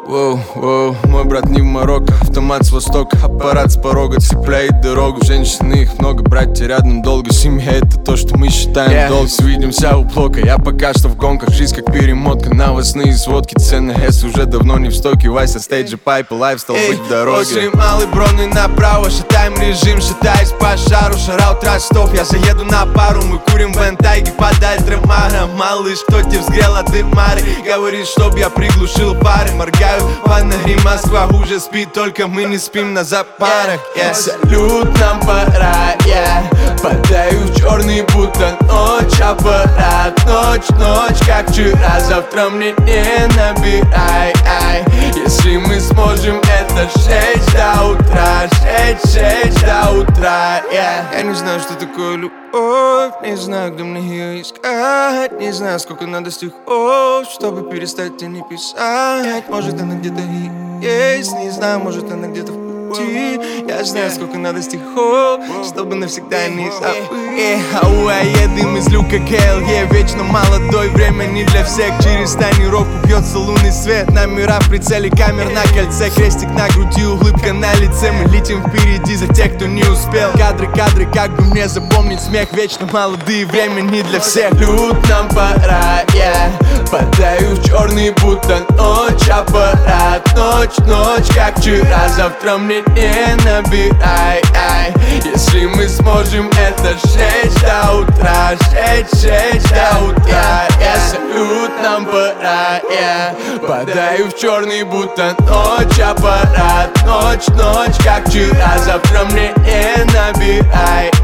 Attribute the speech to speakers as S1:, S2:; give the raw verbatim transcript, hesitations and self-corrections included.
S1: Воу, воу, мой брат не в Марокко, автомат с востока, аппарат с порога цепляет дорогу. Женщины их много, братья рядом долго, семья это то, что мы считаем yeah. долг. Свидимся у блока, я пока что в гонках, жизнь как перемотка, новостные сводки, цены С уже давно не в стоке, Вася стейджи, пайпы, лайф стал быть в дороге. После малой броны направо, шатаем режим, шатаясь по шару, шараут Ростов, я заеду на пару, мы курим в Энтайге под Альтремара. Малыш, кто тебе взгрел от дымары, говорит, чтоб я приглушил пары, моргаю в Анагри, Москва уже спит, только мы не спим на запарах yeah. Салют, нам пора, yeah. Падаю в черный, будто ночь, аппарат, ночь, ночь, как вчера, завтра мне не набирай, ай. Если мы сможем это жечь до утра, жечь, жечь до утра, yeah. Я не знаю, что такое любовь, не знаю, где мне ее искать, не знаю, сколько надо стихов, чтобы перестать и не писать. Может, она где-то и есть, не знаю, может, она где-то в пути. Я знаю, сколько надо стихов, чтобы навсегда не забыть. Ауа, едем из люка КЛ, вечно молодой, время не для всех. Через тонировку бьется лунный свет, номера в прицеле, камер на кольце, крестик на груди, улыбка на лице. Мы летим впереди за тех, кто не успел. Кадры, кадры, как бы мне запомнить смех, вечно молодые, время не для всех. Люд, нам пора, yeah. Падаю в черный, будто ночь, аппарат, ночь, ночь, как вчера, завтра мне не набирай, ай. Если мы сможем это жечь до утра, жечь, жечь до утра, yeah. Салют, нам пора, yeah. Падаю в черный, будто ночь, аппарат, ночь, ночь, как вчера, завтра мне не набирай,